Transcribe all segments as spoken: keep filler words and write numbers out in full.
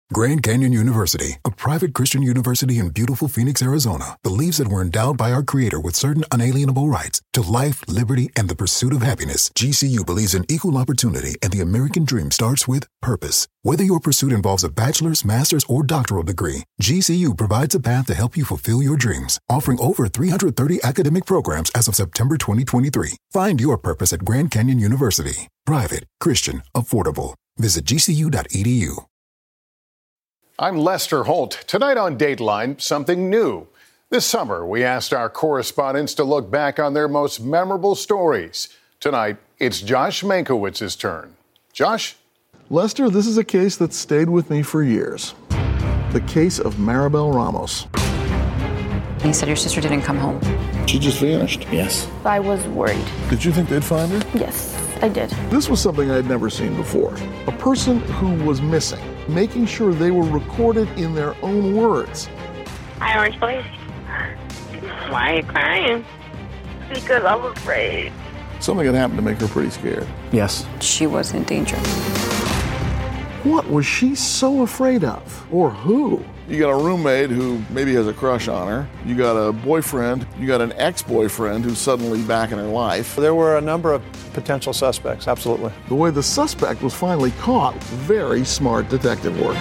Grand Canyon University, a private Christian university in beautiful Phoenix, Arizona, believes that we're endowed by our Creator with certain unalienable rights to life, liberty, and the pursuit of happiness. G C U believes in equal opportunity, and the American dream starts with purpose. Whether your pursuit involves a bachelor's, master's, or doctoral degree, G C U provides a path to help you fulfill your dreams, offering over three hundred thirty academic programs as of September twenty twenty-three. Find your purpose at Grand Canyon University. Private, Christian, affordable. Visit G C U dot E D U. I'm Lester Holt. Tonight on Dateline, something new. This summer, we asked our correspondents to look back on their most memorable stories. Tonight, it's Josh Mankiewicz's turn. Josh? Lester, this is a case that stayed with me for years. The case of Maribel Ramos. He said your sister didn't come home. She just vanished. Yes. I was worried. Did you think they'd find her? Yes, I did. This was something I'd never seen before. A person who was missing, making sure they were recorded in their own words. Hi, Orange Police. Why are you crying? Because I'm afraid. Something had happened to make her pretty scared. Yes. She was in danger. What was she so afraid of? Or who? You got a roommate who maybe has a crush on her. You got a boyfriend. You got an ex-boyfriend who's suddenly back in her life. There were a number of potential suspects, absolutely. The way the suspect was finally caught, very smart detective work.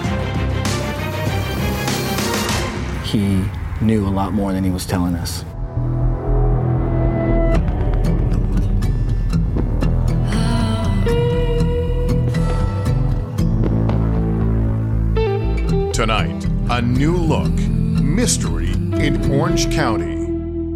He knew a lot more than he was telling us. Tonight, a new look. Mystery in Orange County.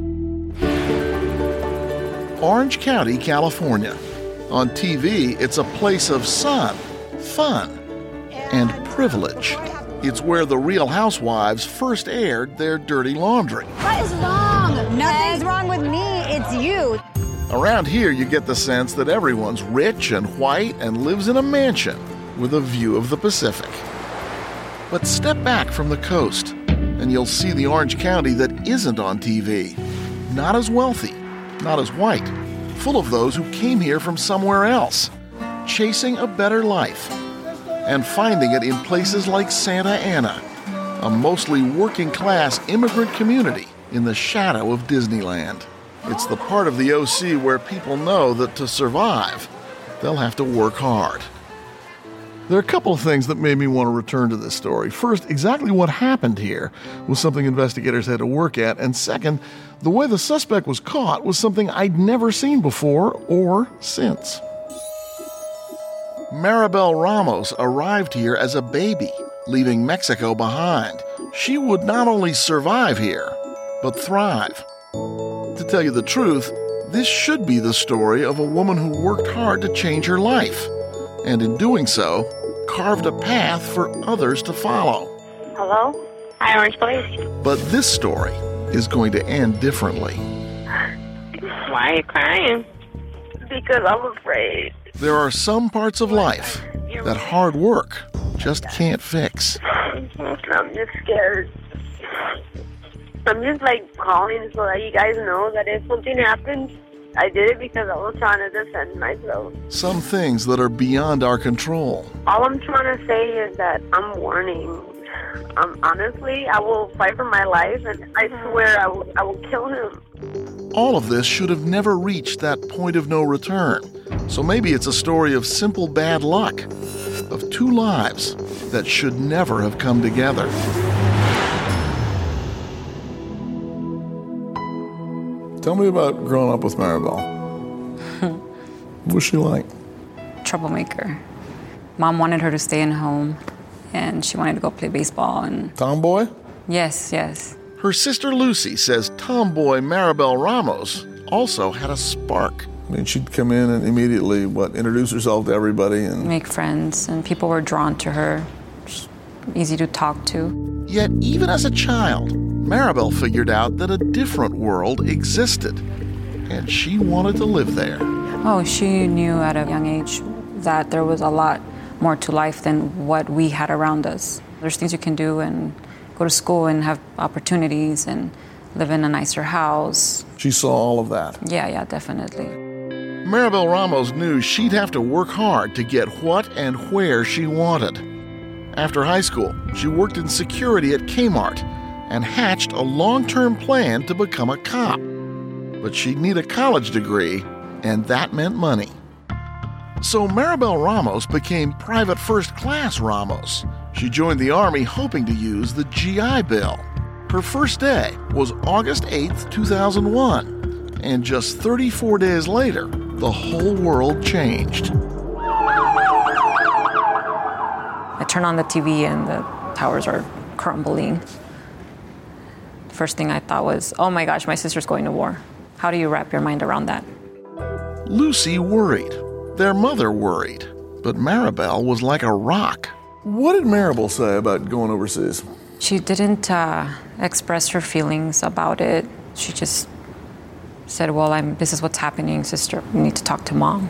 Orange County, California. On T V, it's a place of sun, fun, and privilege. It's where the Real Housewives first aired their dirty laundry. What is wrong? Nothing's wrong with me. It's you. Around here, you get the sense that everyone's rich and white and lives in a mansion with a view of the Pacific. But step back from the coast, and you'll see the Orange County that isn't on T V. Not as wealthy, not as white, full of those who came here from somewhere else, chasing a better life, and finding it in places like Santa Ana, a mostly working-class immigrant community in the shadow of Disneyland. It's the part of the O C where people know that to survive, they'll have to work hard. There are a couple of things that made me want to return to this story. First, exactly what happened here was something investigators had to work at. And second, the way the suspect was caught was something I'd never seen before or since. Maribel Ramos arrived here as a baby, leaving Mexico behind. She would not only survive here, but thrive. To tell you the truth, this should be the story of a woman who worked hard to change her life, and in doing so, carved a path for others to follow. Hello? Hi, Orange Police. But this story is going to end differently. Why are you crying? Because I'm afraid. There are some parts of life that hard work just can't fix. I'm just scared. I'm just like calling so that you guys know that if something happens, I did it because I was trying to defend myself. Some things that are beyond our control. All I'm trying to say is that I'm warning. Um, honestly, I will fight for my life, and I swear I will, I will kill him. All of this should have never reached that point of no return. So maybe it's a story of simple bad luck, of two lives that should never have come together. Tell me about growing up with Maribel. What was she like? Troublemaker. Mom wanted her to stay in home, and she wanted to go play baseball. And Tomboy? Yes, yes. Her sister Lucy says tomboy Maribel Ramos also had a spark. I mean, she'd come in and immediately, what, introduce herself to everybody and make friends, and people were drawn to her. She's easy to talk to. Yet, even as a child, Maribel figured out that a different world existed, and she wanted to live there. Oh, she knew at a young age that there was a lot more to life than what we had around us. There's things you can do and go to school and have opportunities and live in a nicer house. She saw all of that. Yeah, yeah, definitely. Maribel Ramos knew she'd have to work hard to get what and where she wanted. After high school, she worked in security at Kmart and hatched a long-term plan to become a cop. But she'd need a college degree, and that meant money. So Maribel Ramos became Private First Class Ramos. She joined the Army hoping to use the G I Bill. Her first day was August eighth, two thousand one, and just thirty-four days later, the whole world changed. I turn on the T V and the towers are crumbling. First thing I thought was, oh my gosh, my sister's going to war. How do you wrap your mind around that? Lucy worried. Their mother worried. But Maribel was like a rock. What did Maribel say about going overseas? She didn't uh, express her feelings about it. She just said, well, I'm, this is what's happening, sister. We need to talk to mom.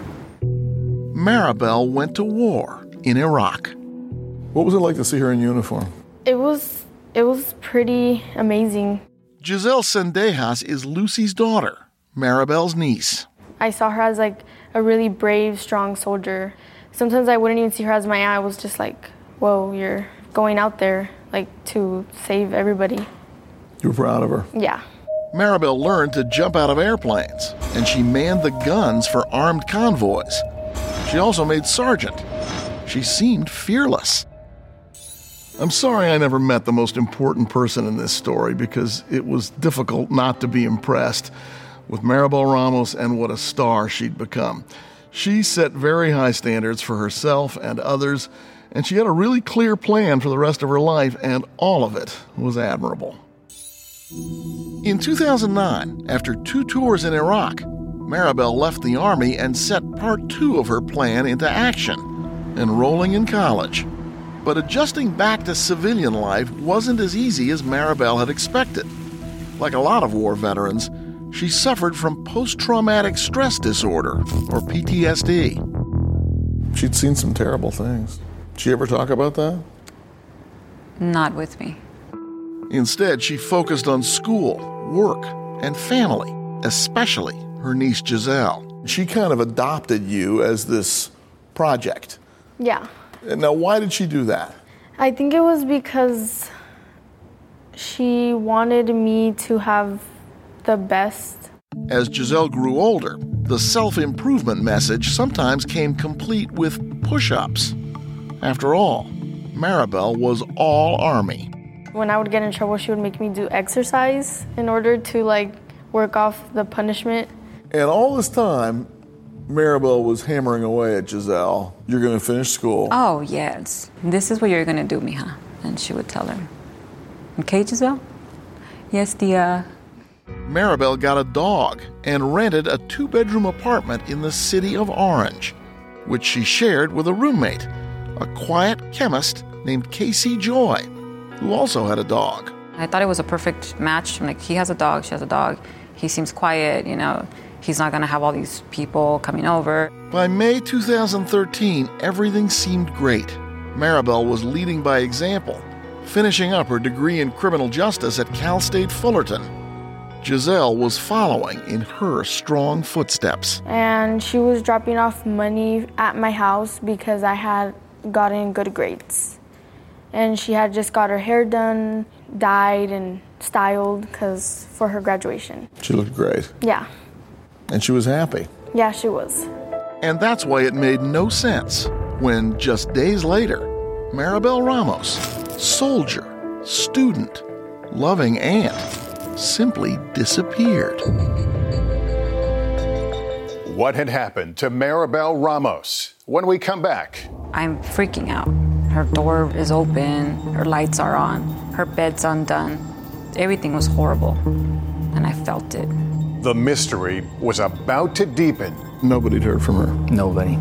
Maribel went to war in Iraq. What was it like to see her in uniform? It was, it was pretty amazing. Giselle Sendejas is Lucy's daughter, Maribel's niece. I saw her as like a really brave, strong soldier. Sometimes I wouldn't even see her as my aunt. I was just like, whoa, you're going out there like to save everybody. You were proud of her? Yeah. Maribel learned to jump out of airplanes, and she manned the guns for armed convoys. She also made sergeant. She seemed fearless. I'm sorry I never met the most important person in this story because it was difficult not to be impressed with Maribel Ramos and what a star she'd become. She set very high standards for herself and others, and she had a really clear plan for the rest of her life, and all of it was admirable. In two thousand nine, after two tours in Iraq, Maribel left the Army and set part two of her plan into action, enrolling in college. But adjusting back to civilian life wasn't as easy as Maribel had expected. Like a lot of war veterans, she suffered from post-traumatic stress disorder, or P T S D. She'd seen some terrible things. Did she ever talk about that? Not with me. Instead, she focused on school, work, and family, especially her niece Giselle. She kind of adopted you as this project. Yeah. Now, why did she do that? I think it was because she wanted me to have the best. As Giselle grew older, the self-improvement message sometimes came complete with push-ups. After all, Maribel was all Army. When I would get in trouble, she would make me do exercise in order to like work off the punishment. And all this time, Maribel was hammering away at Giselle. You're going to finish school. Oh, yes. This is what you're going to do, mija. And she would tell her, okay, Giselle? Yes, dear. Maribel got a dog and rented a two-bedroom apartment in the city of Orange, which she shared with a roommate, a quiet chemist named Casey Joy, who also had a dog. I thought it was a perfect match. I'm like, he has a dog, she has a dog. He seems quiet, you know. He's not going to have all these people coming over. By May two thousand thirteen, everything seemed great. Maribel was leading by example, finishing up her degree in criminal justice at Cal State Fullerton. Giselle was following in her strong footsteps. And she was dropping off money at my house because I had gotten good grades. And she had just got her hair done, dyed, and styled because for her graduation. She looked great. Yeah. And she was happy. Yeah, she was. And that's why it made no sense when, just days later, Maribel Ramos, soldier, student, loving aunt, simply disappeared. What had happened to Maribel Ramos? When we come back. I'm freaking out. Her door is open, her lights are on, her bed's undone. Everything was horrible, and I felt it. The mystery was about to deepen. Nobody'd heard from her. Nobody.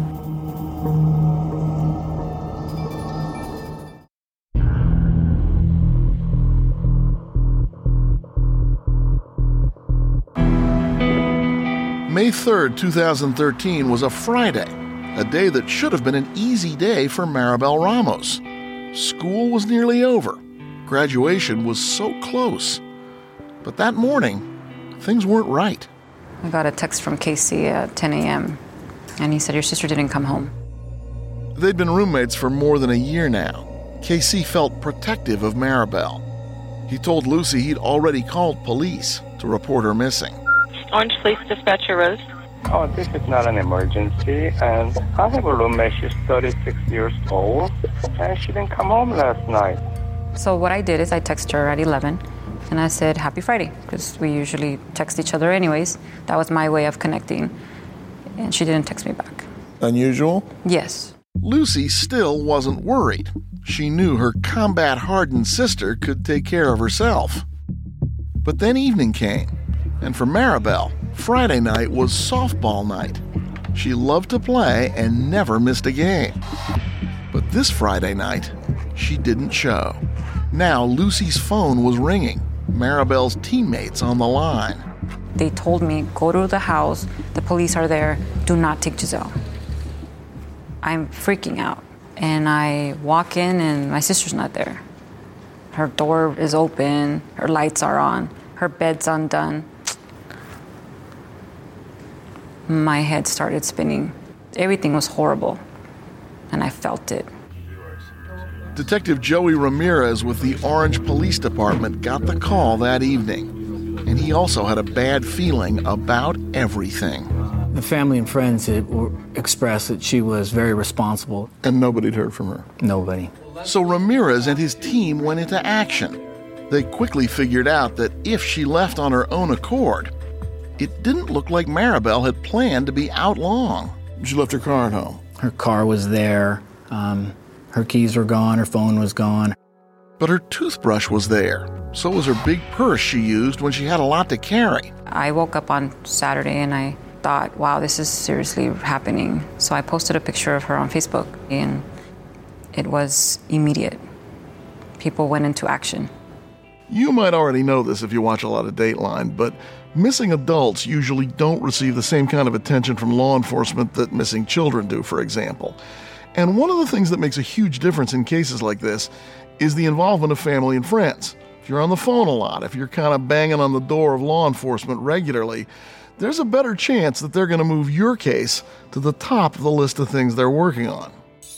May third, two thousand thirteen was a Friday, a day that should have been an easy day for Maribel Ramos. School was nearly over. Graduation was so close. But that morning, things weren't right. I got a text from Casey at ten a.m. and he said, your sister didn't come home. They'd been roommates for more than a year now. K C felt protective of Maribel. He told Lucy he'd already called police to report her missing. Orange Police Dispatcher Rose. Oh, this is not an emergency, and I have a roommate. She's thirty-six years old, and she didn't come home last night. So what I did is I texted her at eleven, and I said, Happy Friday, because we usually text each other anyways. That was my way of connecting, and she didn't text me back. Unusual? Yes. Lucy still wasn't worried. She knew her combat-hardened sister could take care of herself. But then evening came, and for Maribel, Friday night was softball night. She loved to play and never missed a game. But this Friday night, she didn't show. Now Lucy's phone was ringing, Maribel's teammates on the line. They told me, go to the house, the police are there, do not take Giselle. I'm freaking out. And I walk in and my sister's not there. Her door is open, her lights are on, her bed's undone. My head started spinning. Everything was horrible, and I felt it. Detective Joey Ramirez with the Orange Police Department got the call that evening, and he also had a bad feeling about everything. The family and friends had expressed that she was very responsible. And nobody'd heard from her? Nobody. So Ramirez and his team went into action. They quickly figured out that if she left on her own accord, it didn't look like Maribel had planned to be out long. She left her car at home. Her car was there. Um, her keys were gone. Her phone was gone. But her toothbrush was there. So was her big purse she used when she had a lot to carry. I woke up on Saturday and I thought, wow, this is seriously happening. So I posted a picture of her on Facebook, and it was immediate. People went into action. You might already know this if you watch a lot of Dateline, but missing adults usually don't receive the same kind of attention from law enforcement that missing children do, for example. And one of the things that makes a huge difference in cases like this is the involvement of family and friends. If you're on the phone a lot, if you're kind of banging on the door of law enforcement regularly, there's a better chance that they're going to move your case to the top of the list of things they're working on.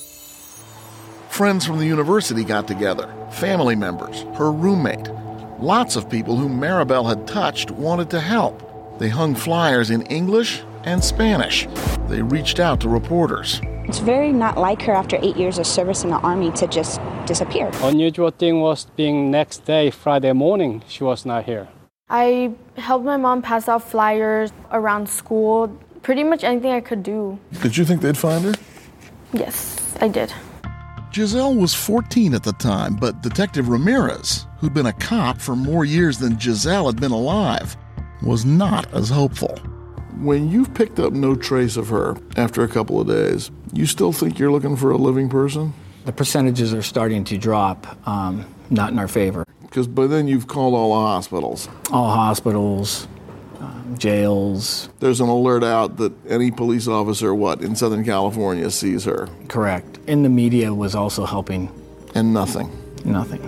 Friends from the university got together, family members, her roommate. Lots of people whom Maribel had touched wanted to help. They hung flyers in English and Spanish. They reached out to reporters. It's very not like her after eight years of service in the Army to just disappear. Unusual thing was being next day, Friday morning, she was not here. I helped my mom pass out flyers around school, pretty much anything I could do. Did you think they'd find her? Yes, I did. Giselle was fourteen at the time, but Detective Ramirez, who'd been a cop for more years than Giselle had been alive, was not as hopeful. When you've picked up no trace of her after a couple of days, you still think you're looking for a living person? The percentages are starting to drop, um, not in our favor. Because by then you've called all the hospitals. All hospitals, um, jails. There's an alert out that any police officer, what, in Southern California sees her. Correct. And the media was also helping. And nothing. Nothing.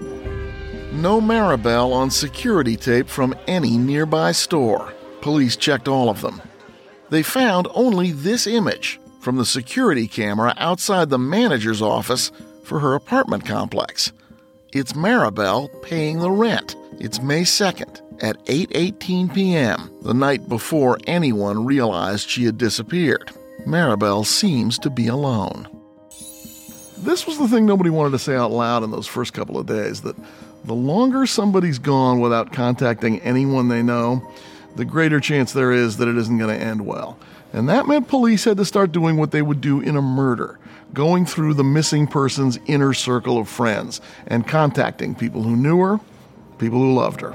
No Maribel on security tape from any nearby store. Police checked all of them. They found only this image from the security camera outside the manager's office for her apartment complex. It's Maribel paying the rent. It's May second at eight eighteen p.m., the night before anyone realized she had disappeared. Maribel seems to be alone. This was the thing nobody wanted to say out loud in those first couple of days, that the longer somebody's gone without contacting anyone they know, the greater chance there is that it isn't going to end well. And that meant police had to start doing what they would do in a murder, going through the missing person's inner circle of friends and contacting people who knew her, people who loved her.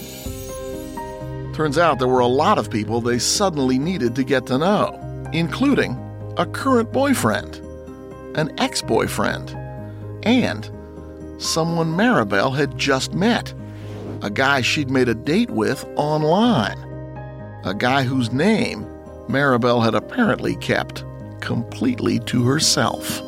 Turns out there were a lot of people they suddenly needed to get to know, including a current boyfriend, an ex-boyfriend, and someone Maribel had just met, a guy she'd made a date with online, a guy whose name Maribel had apparently kept completely to herself.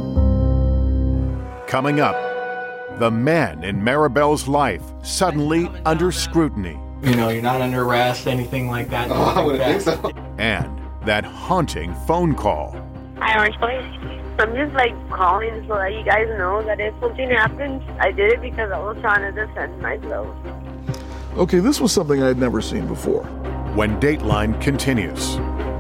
Coming up, the men in Maribel's life suddenly under scrutiny. You know, you're not under arrest, anything like that. Oh, I wouldn't think so. And that haunting phone call. Hi, Orange Police. I'm just like calling so that you guys know that if something happens, I did it because I was trying to defend myself. Okay, this was something I had never seen before. When Dateline continues.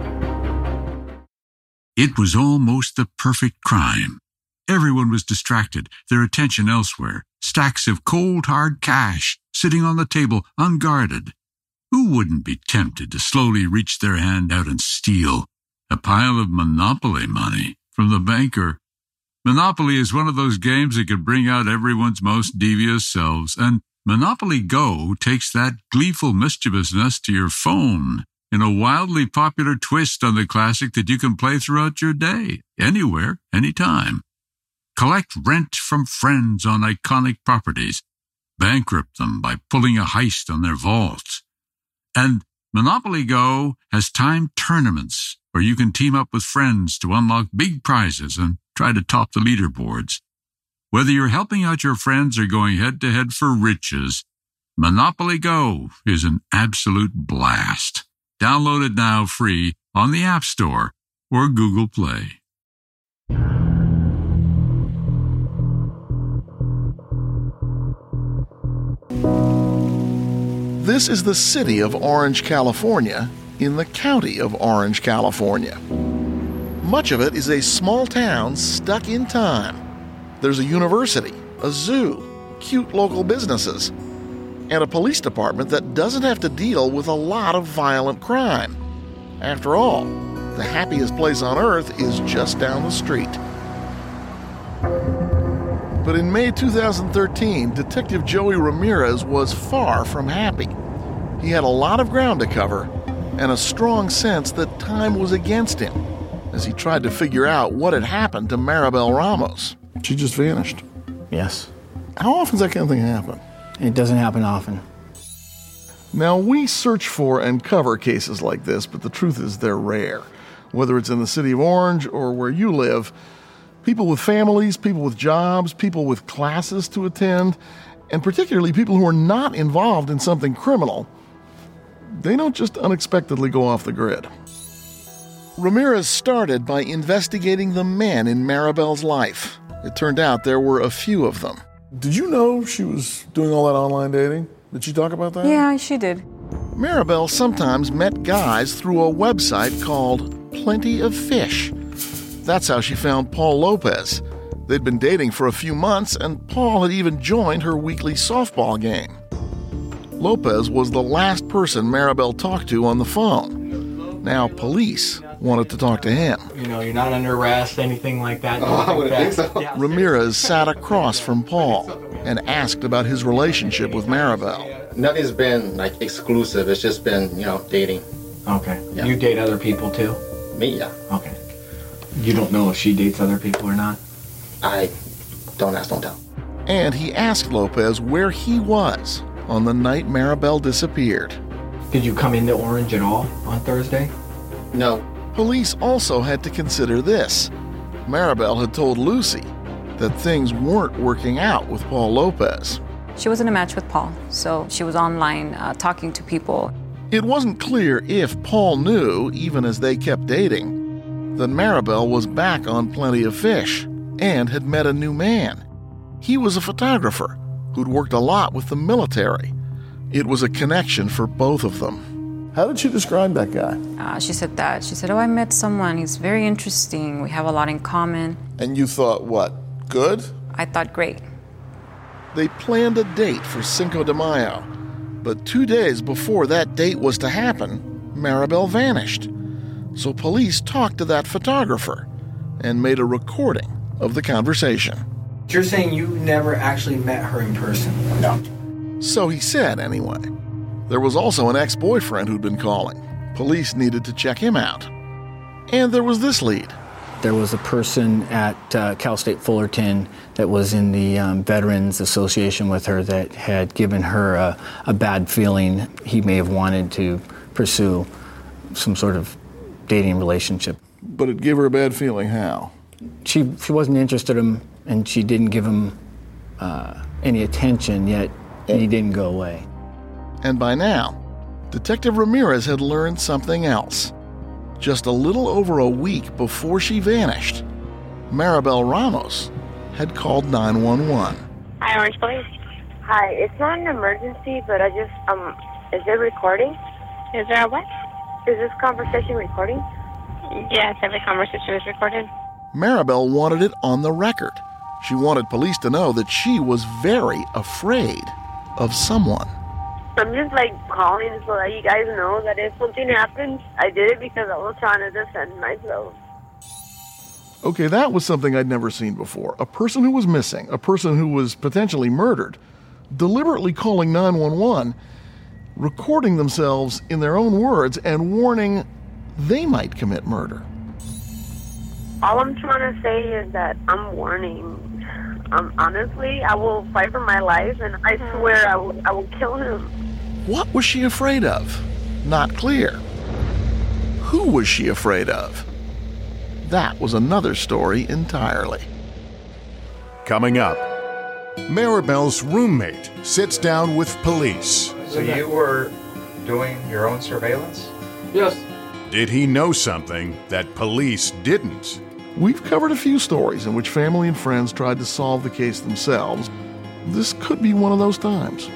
It was almost the perfect crime. Everyone was distracted, their attention elsewhere. Stacks of cold, hard cash sitting on the table, unguarded. Who wouldn't be tempted to slowly reach their hand out and steal a pile of Monopoly money from the banker? Monopoly is one of those games that can bring out everyone's most devious selves, and Monopoly Go takes that gleeful mischievousness to your phone in a wildly popular twist on the classic that you can play throughout your day, anywhere, anytime. Collect rent from friends on iconic properties. Bankrupt them by pulling a heist on their vaults. And Monopoly Go has timed tournaments where you can team up with friends to unlock big prizes and try to top the leaderboards. Whether you're helping out your friends or going head-to-head for riches, Monopoly Go is an absolute blast. Download it now free on the App Store or Google Play. This is the city of Orange, California, in the county of Orange, California. Much of it is a small town stuck in time. There's a university, a zoo, cute local businesses, and a police department that doesn't have to deal with a lot of violent crime. After all, the happiest place on earth is just down the street. But in May two thousand thirteen, Detective Joey Ramirez was far from happy. He had a lot of ground to cover and a strong sense that time was against him as he tried to figure out what had happened to Maribel Ramos. She just vanished. Yes. How often does that kind of thing happen? It doesn't happen often. Now, we search for and cover cases like this, but the truth is they're rare. Whether it's in the city of Orange or where you live, people with families, people with jobs, people with classes to attend, and particularly people who are not involved in something criminal, they don't just unexpectedly go off the grid. Ramirez started by investigating the men in Maribel's life. It turned out there were a few of them. Did you know she was doing all that online dating? Did she talk about that? Yeah, she did. Maribel sometimes met guys through a website called Plenty of Fish. That's how she found Paul Lopez. They'd been dating for a few months, and Paul had even joined her weekly softball game. Lopez was the last person Maribel talked to on the phone. Now police wanted to talk to him. You know, you're not under arrest, anything like that. Oh, I wouldn't think so. Yeah. Ramirez sat across from Paul and asked about his relationship with Maribel. Nothing's been, like, exclusive. It's just been, you know, dating. Okay. Yeah. You date other people, too? Me, yeah. Okay. You don't know if she dates other people or not? I don't ask, don't tell. And he asked Lopez where he was on the night Maribel disappeared. Did you come into Orange at all on Thursday? No. Police also had to consider this. Maribel had told Lucy that things weren't working out with Paul Lopez. She was in a match with Paul, so she was online uh, talking to people. It wasn't clear if Paul knew, even as they kept dating, that Maribel was back on Plenty of Fish and had met a new man. He was a photographer who'd worked a lot with the military. It was a connection for both of them. How did she describe that guy? Uh, she said that. She said, oh, I met someone. He's very interesting. We have a lot in common. And you thought, what, good? I thought, great. They planned a date for Cinco de Mayo, but two days before that date was to happen, Maribel vanished. So police talked to that photographer and made a recording of the conversation. You're saying you never actually met her in person? No. So he said, anyway. There was also an ex-boyfriend who'd been calling. Police needed to check him out. And there was this lead. There was a person at uh, Cal State Fullerton that was in the um, Veterans Association with her that had given her a, a bad feeling. He may have wanted to pursue some sort of dating relationship. But it gave her a bad feeling. How? She she wasn't interested in him, and she didn't give him uh, any attention, yet he didn't go away. And by now, Detective Ramirez had learned something else. Just a little over a week before she vanished, Maribel Ramos had called nine one one. Hi, Orange Police. Hi, it's not an emergency, but I just, um, is it recording? Is there a what? Is this conversation recording? Yes, every conversation is recorded. Maribel wanted it on the record. She wanted police to know that she was very afraid of someone. I'm just like calling so that you guys know that if something happens, I did it because I was trying to defend myself. Okay, that was something I'd never seen before. A person who was missing, a person who was potentially murdered, deliberately calling nine one one, recording themselves in their own words and warning they might commit murder. All I'm trying to say is that I'm warning. Um, honestly, I will fight for my life, and I swear I will, I will kill him. What was she afraid of? Not clear. Who was she afraid of? That was another story entirely. Coming up, Maribel's roommate sits down with police. So you were doing your own surveillance? Yes. Did he know something that police didn't? We've covered a few stories in which family and friends tried to solve the case themselves. This could be one of those times.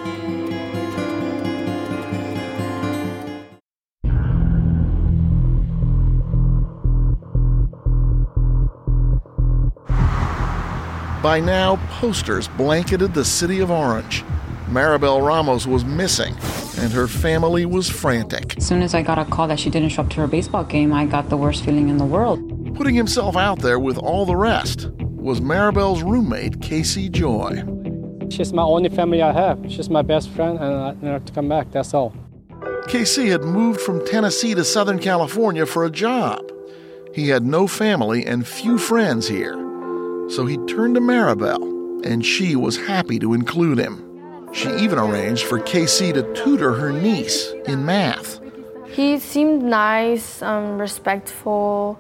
By now, posters blanketed the city of Orange. Maribel Ramos was missing, and her family was frantic. As soon as I got a call that she didn't show up to her baseball game, I got the worst feeling in the world. Putting himself out there with all the rest was Maribel's roommate, Casey Joy. She's my only family I have. She's my best friend, and I need her to come back, that's all. Casey had moved from Tennessee to Southern California for a job. He had no family and few friends here. So he turned to Maribel, and she was happy to include him. She even arranged for Casey to tutor her niece in math. He seemed nice, um, respectful.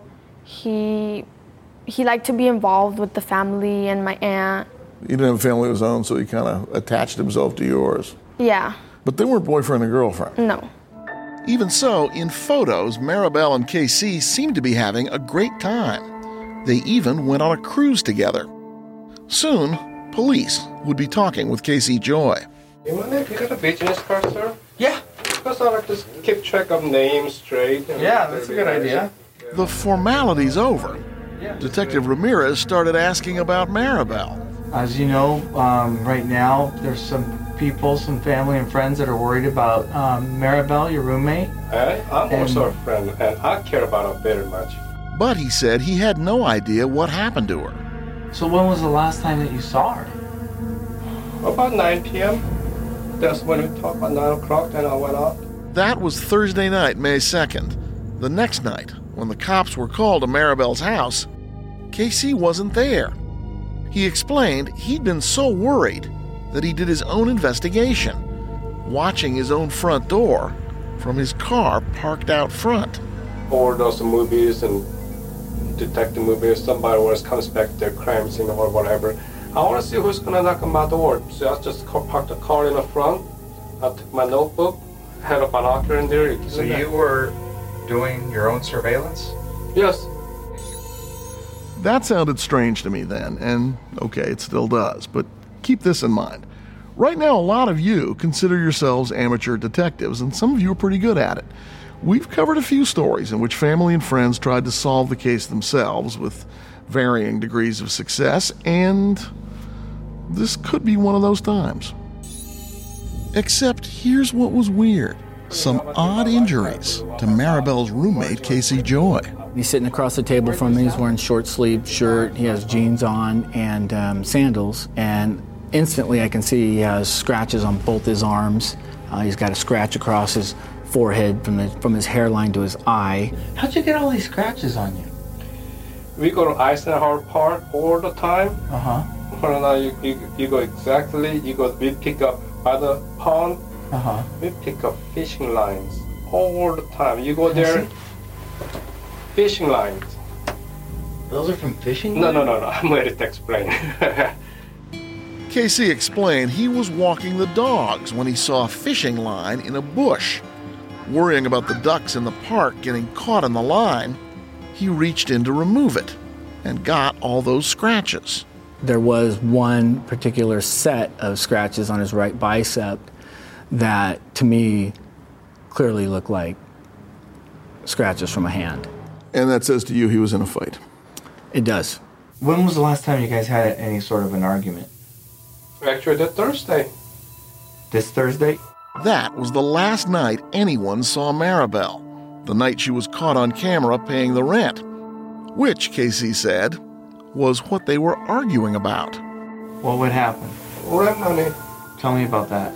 He he liked to be involved with the family and my aunt. He didn't have a family of his own, so he kind of attached himself to yours. Yeah. But they weren't boyfriend and girlfriend. No. Even so, in photos, Maribel and K C seemed to be having a great time. They even went on a cruise together. Soon, police would be talking with Casey Joy. You want to get a business card, sir? Yeah. Because I like to keep track of names straight. Yeah, that's a good idea. The formality's over. Detective Ramirez started asking about Maribel. As you know, um, right now, there's some people, some family and friends that are worried about um, Maribel, your roommate. I, I'm and, also a friend, and I care about her very much. But he said he had no idea what happened to her. So when was the last time that you saw her? About nine p.m. That's when we talked about nine o'clock, then I went out. That was Thursday night, May second. The next night, when the cops were called to Maribel's house, Casey wasn't there. He explained he'd been so worried that he did his own investigation, watching his own front door from his car parked out front. Or those movies and detective movies, somebody always comes back to their crime scene or whatever. I want to see who's going to knock on my door. So I just parked the car in the front. I took my notebook, had a binocular in there. So you were doing your own surveillance? Yes. That sounded strange to me then, and okay, it still does, but keep this in mind. Right now, a lot of you consider yourselves amateur detectives, and some of you are pretty good at it. We've covered a few stories in which family and friends tried to solve the case themselves with varying degrees of success, and this could be one of those times. Except here's what was weird. Some odd injuries to Maribel's roommate, Casey Joy. He's sitting across the table from me. He's wearing short sleeve shirt. He has jeans on and um, sandals. And instantly I can see he has scratches on both his arms. Uh, he's got a scratch across his forehead from the from his hairline to his eye. How'd you get all these scratches on you? We go to Eisenhower Park all the time. Uh-huh. Now you, you, you go exactly, you go, we pick up by the pond. Uh-huh. We pick up fishing lines all the time. You go there, fishing lines. Those are from fishing No, lines? no, no, no. I'm ready to explain. Casey explained he was walking the dogs when he saw a fishing line in a bush. Worrying about the ducks in the park getting caught in the line, he reached in to remove it. and got all those scratches. There was one particular set of scratches on his right bicep that, to me, clearly looked like scratches from a hand. And that says to you he was in a fight? It does. When was the last time you guys had any sort of an argument? Actually, that Thursday. This Thursday? That was the last night anyone saw Maribel, the night she was caught on camera paying the rent, which, Casey said, was what they were arguing about. What would happen? Rent money. Tell me about that.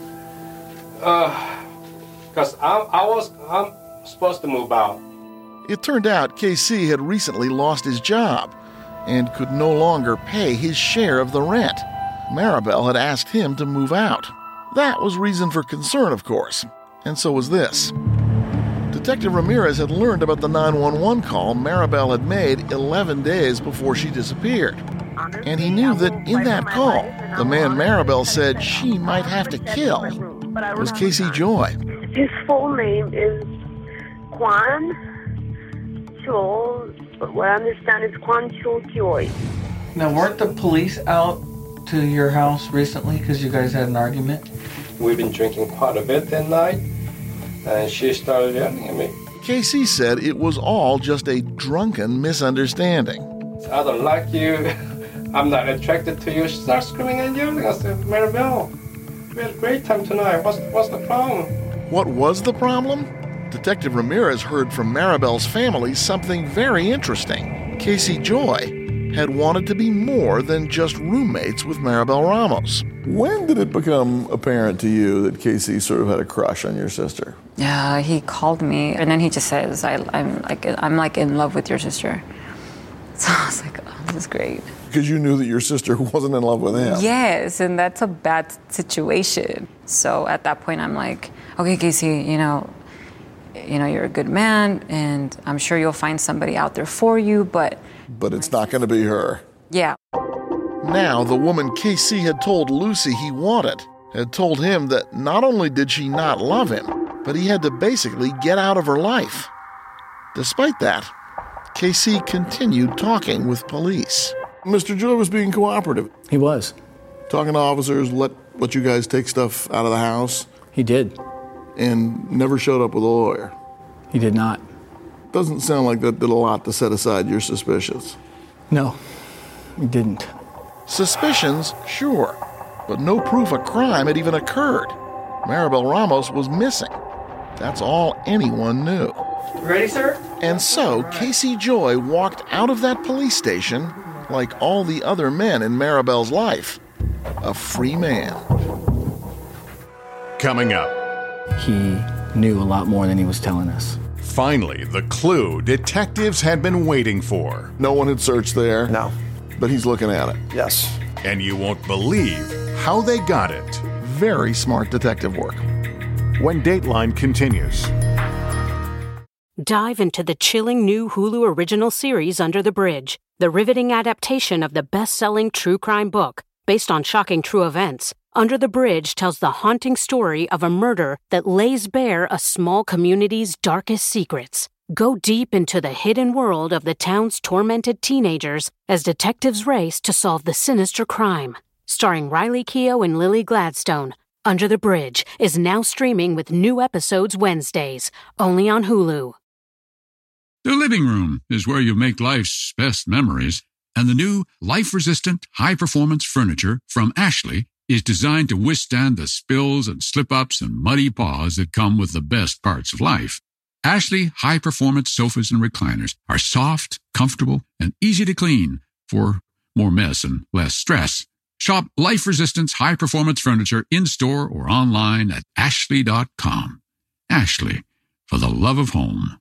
Uh, because I, I was I'm supposed to move out. It turned out K C had recently lost his job and could no longer pay his share of the rent. Maribel had asked him to move out. That was reason for concern, of course, and so was this. Detective Ramirez had learned about the nine one one call Maribel had made eleven days before she disappeared. And he knew that in that call, the man Maribel said she might have to kill was Casey Joy. His full name is Quan Cho, but what I understand is Quan Cho Joy. Now, weren't the police out to your house recently because you guys had an argument? We've been drinking quite a bit that night, and she started yelling at me. Casey said it was all just a drunken misunderstanding. I don't like you. I'm not attracted to you. She started screaming and yelling. I said, Maribel, we had a great time tonight. What's, what's the problem? What was the problem? Detective Ramirez heard from Maribel's family something very interesting. Casey Joy had wanted to be more than just roommates with Maribel Ramos. When did it become apparent to you that Casey sort of had a crush on your sister? Yeah, he called me, and then he just says, I, I'm like, I'm like in love with your sister. So I was like, oh, this is great. Because you knew that your sister wasn't in love with him. Yes, and that's a bad situation. So at that point, I'm like, okay, Casey, you know, you know, you're a good man, and I'm sure you'll find somebody out there for you, but... But it's not going to be her. Yeah. Now, the woman Casey had told Lucy he wanted had told him that not only did she not love him, but he had to basically get out of her life. Despite that, Casey continued talking with police. Mister Joy was being cooperative. He was. Talking to officers, let, let you guys take stuff out of the house. He did. And never showed up with a lawyer. He did not. Doesn't sound like that did a lot to set aside your suspicions. No, he didn't. Suspicions, sure, but no proof a crime had even occurred. Maribel Ramos was missing. That's all anyone knew. Ready, sir? And so Casey Joy walked out of that police station like all the other men in Maribel's life, a free man. Coming up. He knew a lot more than he was telling us. Finally, the clue detectives had been waiting for. No one had searched there. No. But he's looking at it. Yes. And you won't believe how they got it. Very smart detective work. When Dateline continues. Dive into the chilling new Hulu original series Under the Bridge, the riveting adaptation of the best-selling true crime book based on shocking true events. Under the Bridge tells the haunting story of a murder that lays bare a small community's darkest secrets. Go deep into the hidden world of the town's tormented teenagers as detectives race to solve the sinister crime. Starring Riley Keough and Lily Gladstone, Under the Bridge is now streaming with new episodes Wednesdays, only on Hulu. The living room is where you make life's best memories, and the new life-resistant, high-performance furniture from Ashley is designed to withstand the spills and slip-ups and muddy paws that come with the best parts of life. Ashley high-performance sofas and recliners are soft, comfortable, and easy to clean for more mess and less stress. Shop Life Resistance high-performance furniture in-store or online at ashley dot com. Ashley, for the love of home.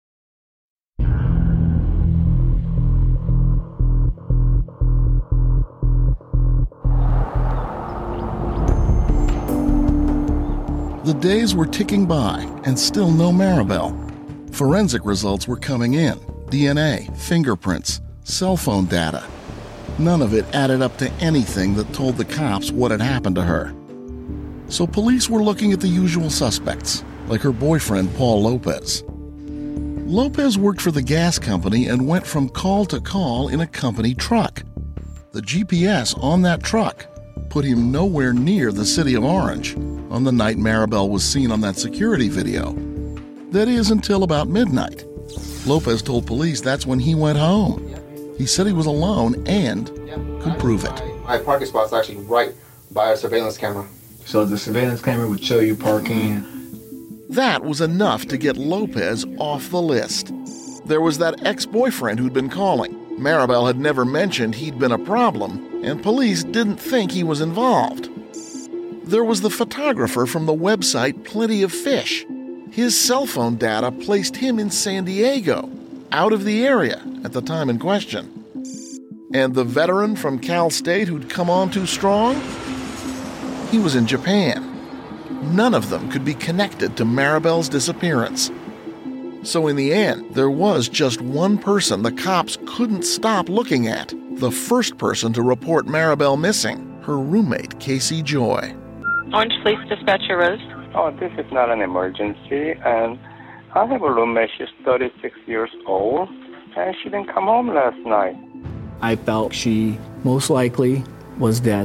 The days were ticking by, and still no Maribel. Forensic results were coming in. D N A, fingerprints, cell phone data. None of it added up to anything that told the cops what had happened to her. So police were looking at the usual suspects, like her boyfriend, Paul Lopez. Lopez worked for the gas company and went from call to call in a company truck. The G P S on that truck put him nowhere near the city of Orange on the night Maribel was seen on that security video. That is, until about midnight. Lopez told police that's when he went home. He said he was alone and could prove it. My parking spot's actually right by a surveillance camera. So the surveillance camera would show you parking. That was enough to get Lopez off the list. There was that ex-boyfriend who'd been calling. Maribel had never mentioned he'd been a problem, and police didn't think he was involved. There was the photographer from the website Plenty of Fish. His cell phone data placed him in San Diego, out of the area at the time in question. And the veteran from Cal State who'd come on too strong? He was in Japan. None of them could be connected to Maribel's disappearance. So in the end, there was just one person the cops couldn't stop looking at. The first person to report Maribel missing, her roommate, Casey Joy. Orange Police Dispatcher Rose. Oh, this is not an emergency, and I have a roommate. She's thirty-six years old, and she didn't come home last night. I felt she most likely was dead.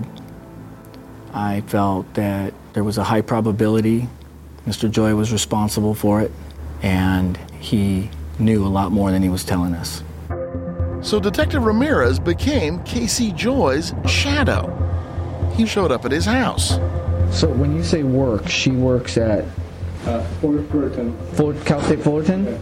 I felt that there was a high probability Mister Joy was responsible for it, and he knew a lot more than he was telling us. So Detective Ramirez became Casey Joy's shadow. He showed up at his house. So when you say work, she works at Uh, Fullerton. Fort, Cal State Fullerton?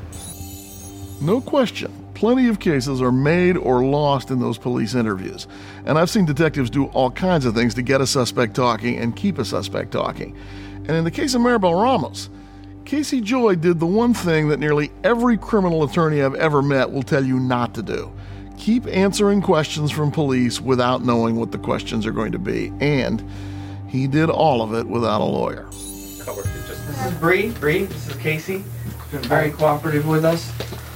No question, plenty of cases are made or lost in those police interviews. And I've seen detectives do all kinds of things to get a suspect talking and keep a suspect talking. And in the case of Maribel Ramos, Casey Joy did the one thing that nearly every criminal attorney I've ever met will tell you not to do. Keep answering questions from police without knowing what the questions are going to be. And he did all of it without a lawyer. This is Bree. Bree, this is Casey. He's been very cooperative with us.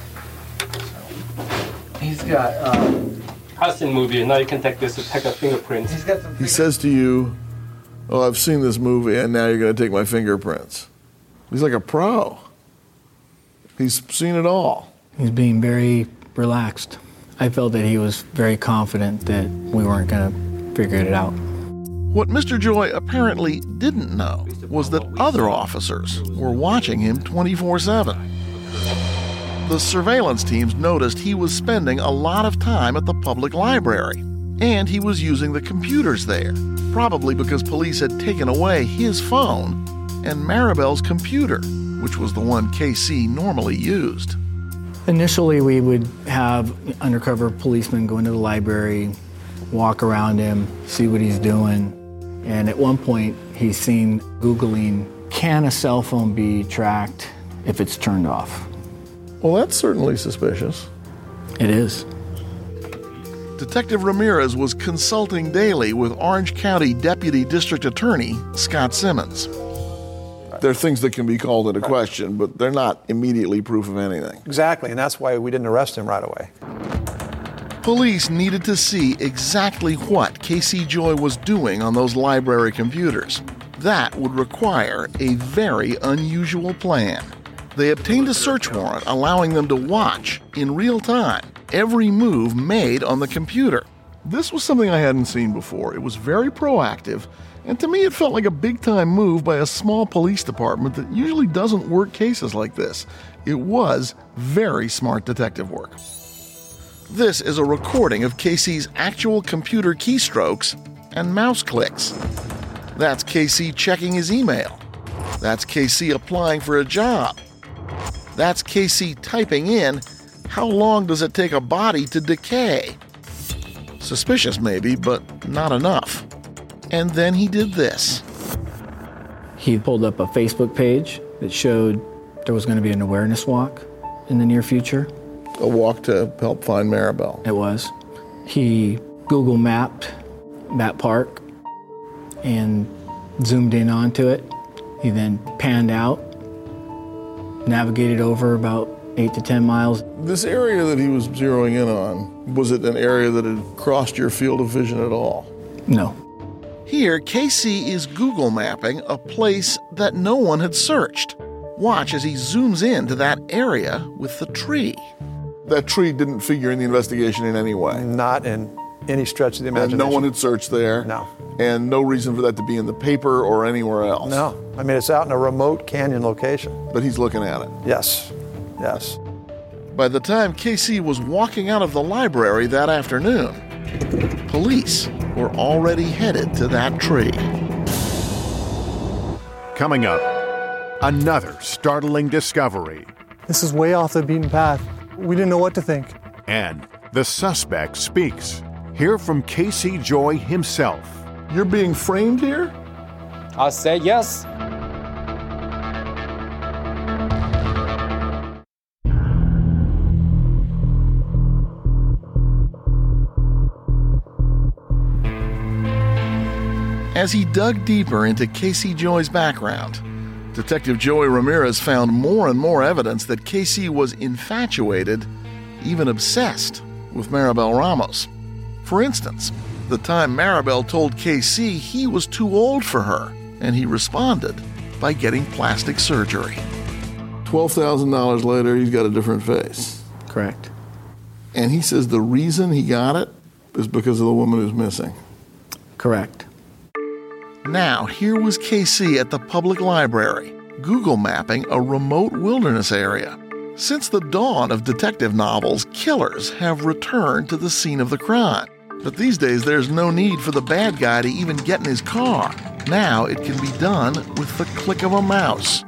He's got, uh... I've seen movie, now you can take this to take a fingerprint. He's got some... He says to you, oh, I've seen this movie and now you're going to take my fingerprints. He's like a pro. He's seen it all. He's being very relaxed. I felt that he was very confident that we weren't going to figure it out. What Mister Joy apparently didn't know was that other officers were watching him twenty-four seven. The surveillance teams noticed he was spending a lot of time at the public library, and he was using the computers there, probably because police had taken away his phone and Maribel's computer, which was the one K C normally used. Initially, we would have undercover policemen go into the library, walk around him, see what he's doing. And at one point, he's seen Googling, can a cell phone be tracked if it's turned off? Well, that's certainly suspicious. It is. Detective Ramirez was consulting daily with Orange County Deputy District Attorney Scott Simmons. There are things that can be called into question, but they're not immediately proof of anything. Exactly, and that's why we didn't arrest him right away. Police needed to see exactly what Casey Joy was doing on those library computers. That would require a very unusual plan. They obtained a search warrant allowing them to watch, in real time, every move made on the computer. This was something I hadn't seen before. It was very proactive, and to me it felt like a big-time move by a small police department that usually doesn't work cases like this. It was very smart detective work. This is a recording of Casey's actual computer keystrokes and mouse clicks. That's Casey checking his email. That's Casey applying for a job. That's Casey typing in, how long does it take a body to decay? Suspicious maybe, but not enough. And then he did this. He pulled up a Facebook page that showed there was going to be an awareness walk in the near future. A walk to help find Maribel. It was. He Google mapped that park and zoomed in onto it. He then panned out, navigated over about eight to ten miles. This area that he was zeroing in on, was it an area that had crossed your field of vision at all? No. Here, Casey is Google mapping a place that no one had searched. Watch as he zooms into that area with the tree. That tree didn't figure in the investigation in any way? Not in any stretch of the imagination. And no one had searched there? No. And no reason for that to be in the paper or anywhere else? No. I mean, it's out in a remote canyon location. But he's looking at it? Yes. Yes. By the time Casey was walking out of the library that afternoon, police were already headed to that tree. Coming up, another startling discovery. This is way off the beaten path. We didn't know what to think. And the suspect speaks. Hear from Casey Joy himself. You're being framed here? I say yes. As he dug deeper into Casey Joy's background, Detective Joey Ramirez found more and more evidence that Casey was infatuated, even obsessed, with Maribel Ramos. For instance, the time Maribel told Casey he was too old for her, and he responded by getting plastic surgery. twelve thousand dollars later, he's got a different face. Correct. And he says the reason he got it is because of the woman who's missing. Correct. Now, here was Casey at the public library, Google mapping a remote wilderness area. Since the dawn of detective novels, killers have returned to the scene of the crime. But these days, there's no need for the bad guy to even get in his car. Now it can be done with the click of a mouse.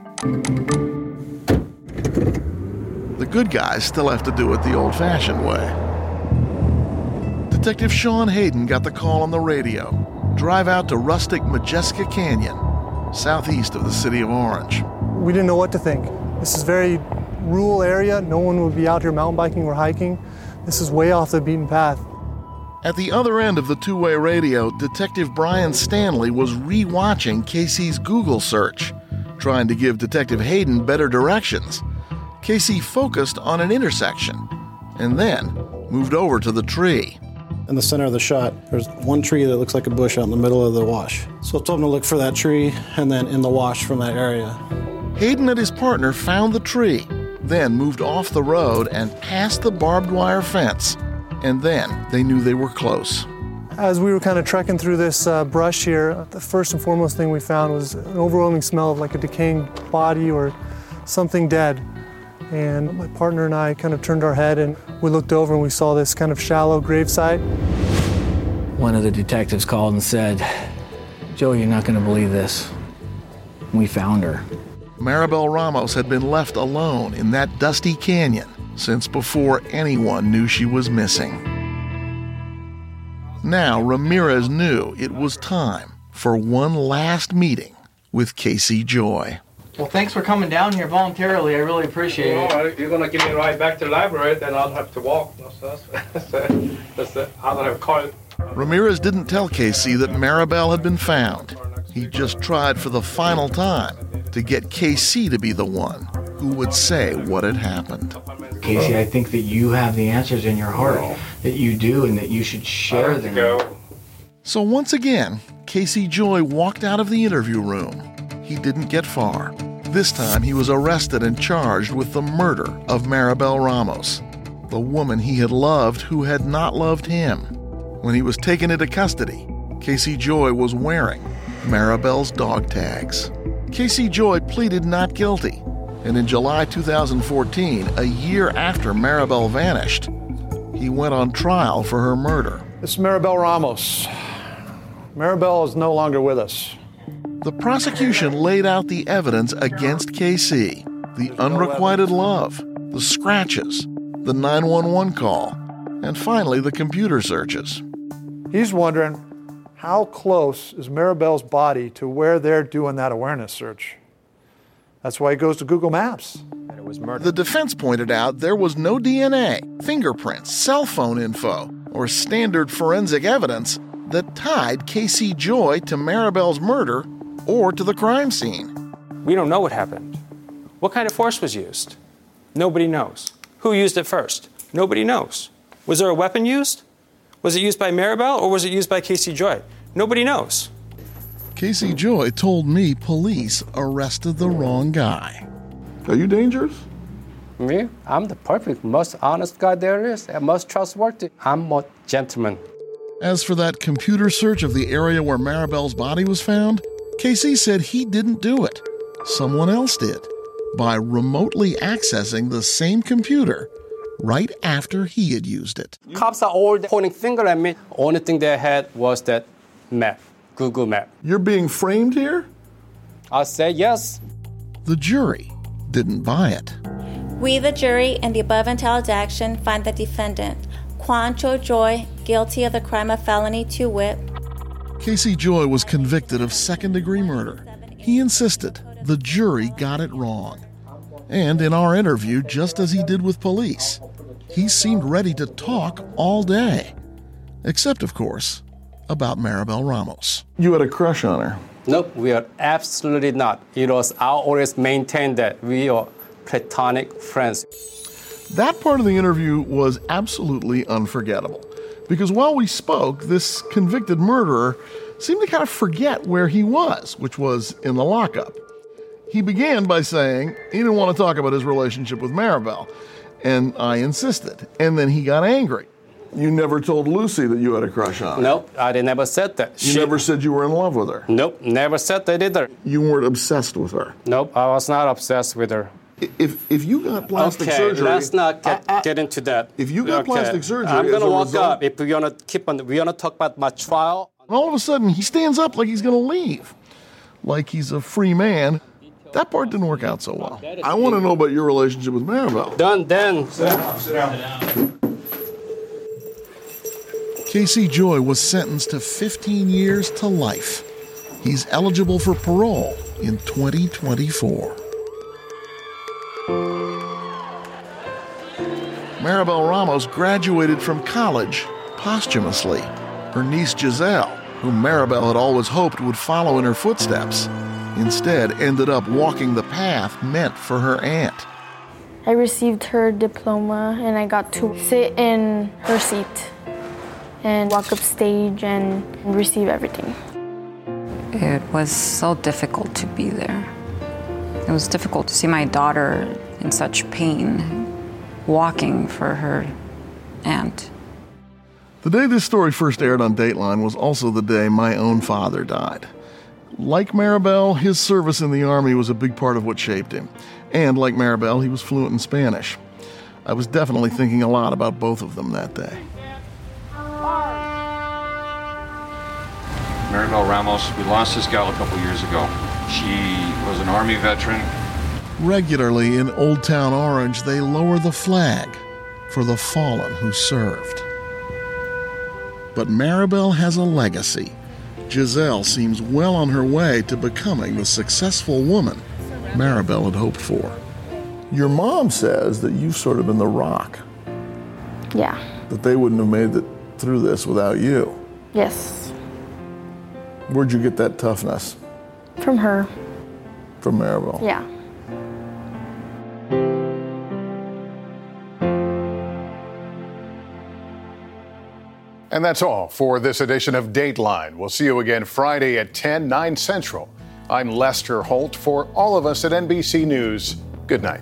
The good guys still have to do it the old-fashioned way. Detective Sean Hayden got the call on the radio. Drive out to rustic Majeska Canyon, southeast of the city of Orange. We didn't know what to think. This is a very rural area. No one would be out here mountain biking or hiking. This is way off the beaten path. At the other end of the two-way radio, Detective Brian Stanley was re-watching Casey's Google search, trying to give Detective Hayden better directions. Casey focused on an intersection and then moved over to the tree. In the center of the shot, there's one tree that looks like a bush out in the middle of the wash. So I told him to look for that tree and then in the wash from that area. Hayden and his partner found the tree, then moved off the road and past the barbed wire fence. And then they knew they were close. As we were kind of trekking through this uh, brush here, the first and foremost thing we found was an overwhelming smell of like a decaying body or something dead. And my partner and I kind of turned our head and we looked over and we saw this kind of shallow gravesite. One of the detectives called and said, "Joe, you're not going to believe this. We found her." Maribel Ramos had been left alone in that dusty canyon since before anyone knew she was missing. Now Ramirez knew it was time for one last meeting with Casey Joy. Well, thanks for coming down here voluntarily. I really appreciate it. Oh, you're going to give me a ride back to the library, then I'll have to walk. That's, that's, that's it. I don't have a car. Ramirez didn't tell Casey that Maribel had been found. He just tried for the final time to get Casey to be the one who would say what had happened. Casey, I think that you have the answers in your heart, that you do, and that you should share them. Go. So once again, Casey Joy walked out of the interview room. He didn't get far. This time he was arrested and charged with the murder of Maribel Ramos, the woman he had loved who had not loved him. When he was taken into custody, Casey Joy was wearing Maribel's dog tags. Casey Joy pleaded not guilty, and in July two thousand fourteen, a year after Maribel vanished, he went on trial for her murder. This is Maribel Ramos. Maribel is no longer with us. The prosecution laid out the evidence against Casey, the unrequited love, the scratches, the nine one one call, and finally the computer searches. He's wondering, how close is Maribel's body to where they're doing that awareness search? That's why he goes to Google Maps. And it was murder. The defense pointed out there was no D N A, fingerprints, cell phone info, or standard forensic evidence that tied Casey Joy to Maribel's murder or to the crime scene. We don't know what happened. What kind of force was used? Nobody knows. Who used it first? Nobody knows. Was there a weapon used? Was it used by Maribel or was it used by Casey Joy? Nobody knows. Casey Joy told me police arrested the wrong guy. Are you dangerous? Me? I'm the perfect, most honest guy there is, and most trustworthy. I'm a gentleman. As for that computer search of the area where Maribel's body was found, K C said he didn't do it. Someone else did, by remotely accessing the same computer right after he had used it. Cops are all pointing finger at me. Only thing they had was that map, Google map. You're being framed here? I say yes. The jury didn't buy it. We, the jury, in the above entitled action, find the defendant, Kwan Cho Joy, guilty of the crime of felony to wit. Casey Joy was convicted of second-degree murder. He insisted the jury got it wrong. And in our interview, just as he did with police, he seemed ready to talk all day. Except, of course, about Maribel Ramos. You had a crush on her. Nope, we are absolutely not. It was, I always maintained that we are platonic friends. That part of the interview was absolutely unforgettable. Because while we spoke, this convicted murderer seemed to kind of forget where he was, which was in the lockup. He began by saying he didn't want to talk about his relationship with Maribel, and I insisted, and then he got angry. You never told Lucy that you had a crush on her? Nope, I never said that. You she... never said you were in love with her? Nope, never said that either. You weren't obsessed with her? Nope, I was not obsessed with her. If if you got plastic okay, surgery... Okay, let's not get, uh, uh, get into that. If you got okay. plastic surgery I'm going to walk result, up. If we're going to keep on, we're going to talk about my trial. And all of a sudden, he stands up like he's going to leave. Like he's a free man. That part didn't work out so well. I want to know about your relationship with Maribel. Done, then. Sit down, sit down. Casey Joy was sentenced to fifteen years to life. He's eligible for parole in twenty twenty-four. Maribel Ramos graduated from college posthumously. Her niece Giselle, whom Maribel had always hoped would follow in her footsteps, instead ended up walking the path meant for her aunt. I received her diploma and I got to sit in her seat and walk up stage and receive everything. It was so difficult to be there. It was difficult to see my daughter in such pain, walking for her aunt. The day this story first aired on Dateline was also the day my own father died. Like Maribel, his service in the Army was a big part of what shaped him. And like Maribel, he was fluent in Spanish. I was definitely thinking a lot about both of them that day. Maribel Ramos, we lost this gal a couple years ago. She was an Army veteran. Regularly in Old Town Orange, they lower the flag for the fallen who served. But Maribel has a legacy. Giselle seems well on her way to becoming the successful woman Maribel had hoped for. Your mom says that you've sort of been the rock. Yeah. That they wouldn't have made it through this without you. Yes. Where'd you get that toughness? From her. From Maribel? Yeah. And that's all for this edition of Dateline. We'll see you again Friday at ten, nine Central. I'm Lester Holt. For all of us at N B C News, good night.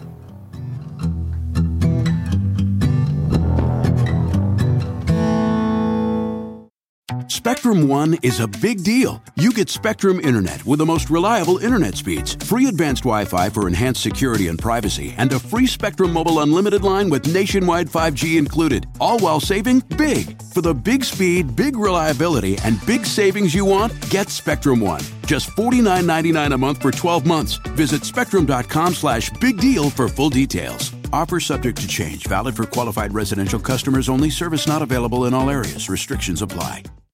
Spectrum One is a big deal. You get Spectrum Internet with the most reliable internet speeds, free advanced Wi-Fi for enhanced security and privacy, and a free Spectrum Mobile Unlimited line with nationwide five G included, all while saving big. For the big speed, big reliability, and big savings you want, get Spectrum One. Just forty-nine ninety-nine a month for twelve months. Visit spectrum.com slash big deal for full details. Offer subject to change. Valid for qualified residential customers only. Service not available in all areas. Restrictions apply.